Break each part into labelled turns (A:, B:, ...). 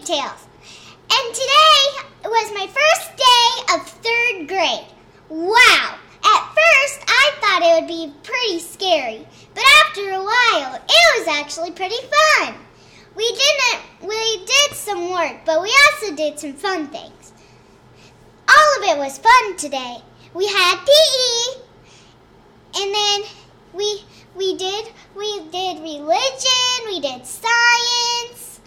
A: Pigtails. And today was my first day of 3rd grade. Wow! At first, I thought it would be pretty scary, but after a while, it was actually pretty fun. We did some work, but we also did some fun things. All of it was fun today. We had PE, and then we did religion, we did science,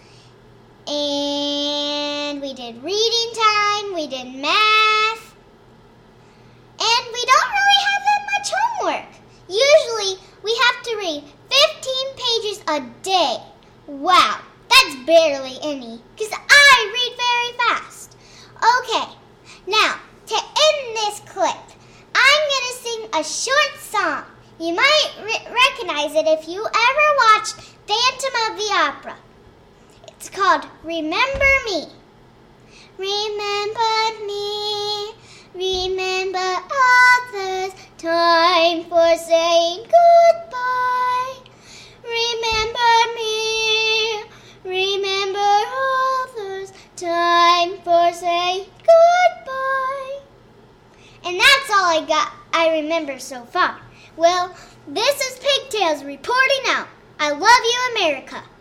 A: and we did reading time, we did math, and we don't really have that much homework. Usually we have to read 15 pages a day. Wow, that's barely any, because I read very fast. Okay, now to end this clip, I'm going to sing a short song. You might recognize it if you ever watched Phantom of the Opera. It's called Remember Me. Remember me, remember others, time for saying goodbye. Remember me, remember others, time for saying goodbye. And that's all I remember so far. Well, this is Pigtails reporting out. I love you, America.